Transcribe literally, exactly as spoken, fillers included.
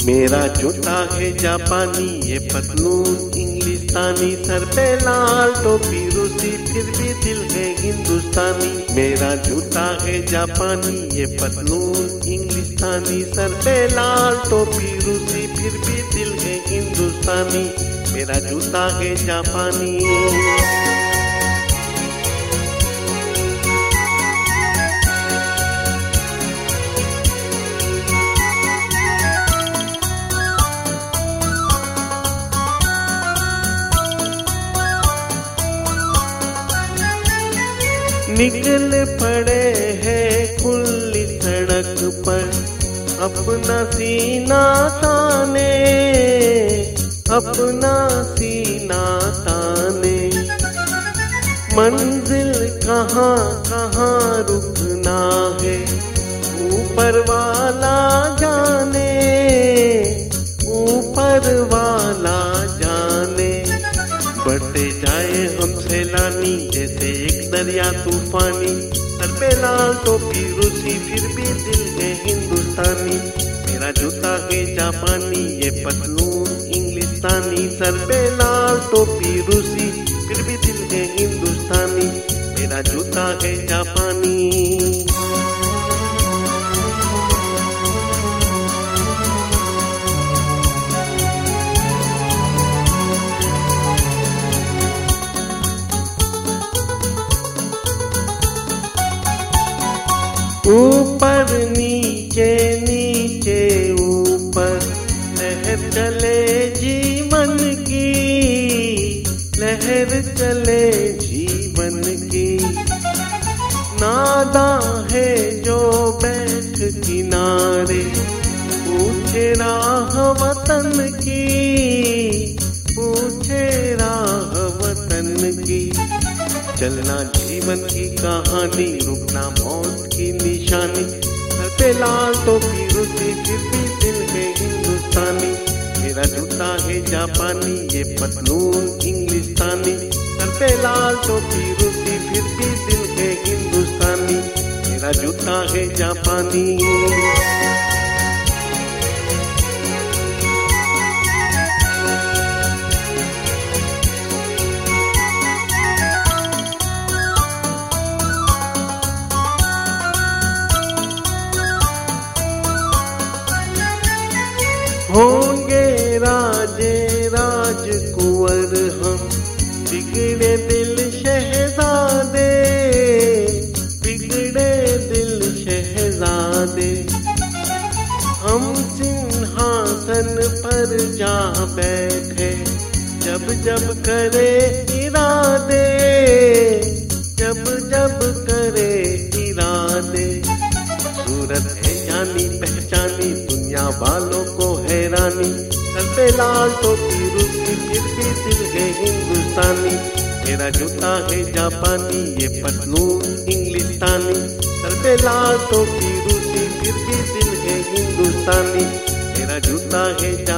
मेरा जूता है जापानी, ये पतलून इंग्लिस्तानी, सर पे लाल टोपी रूसी, फिर भी दिल है हिंदुस्तानी। मेरा जूता है जापानी, ये पतलून इंग्लिस्तानी, सर पे लाल टोपी रूसी, फिर भी दिल है हिंदुस्तानी। मेरा जूता है जापानी। निकल पड़े हैं खुली सड़क पर, अपना सीना ताने, अपना सीना ताने। मंजिल कहाँ कहाँ रुकना है, ऊपर वाला जाने, ऊपर वाला जाने। बढ़ते जाए हम सैलानी, जैसे एक दरिया तूफानी, सर पे लाल टोपी रूसी, फिर भी दिल है हिंदुस्तानी। मेरा जूता है जापानी, ये पतलून इंग्लिस्तानी, सर पे लाल टोपी रूसी, फिर भी दिल है हिंदुस्तानी। मेरा जूता है जापानी। ऊपर नीचे नीचे ऊपर, लहर चले जीवन की, लहर चले जीवन की। नादा है जो बैठ किनारे, पूछे राह वतन की, पूछे राह वतन की। चलना जीवन की कहानी, रुकना मौत की निशानी, सर पे लाल टोपी रूसी, फिर भी दिल है हिंदुस्तानी। मेरा जूता है जापानी, ये पतलून इंग्लिस्तानी, सर पे लाल टोपी रूसी, फिर भी दिल है हिंदुस्तानी। मेरा जूता है जापानी। होंगे राजे राजकुंवर हम, बिगड़े दिल शहजादे, बिगड़े दिल शहजादे। हम सिंहासन पर जा बैठे, जब जब करे इरादे, जब जब करे इरादे। सूरत है जानी पहचानी, दुनिया वालों को हैरानी, सर पे लाल टोपी रूसी, फिर भी दिल है हिंदुस्तानी। मेरा जूता है जापानी, ये पतलून इंग्लिस्तानी, सर पे लाल टोपी रूसी, फिर भी दिल है हिंदुस्तानी। मेरा जूता है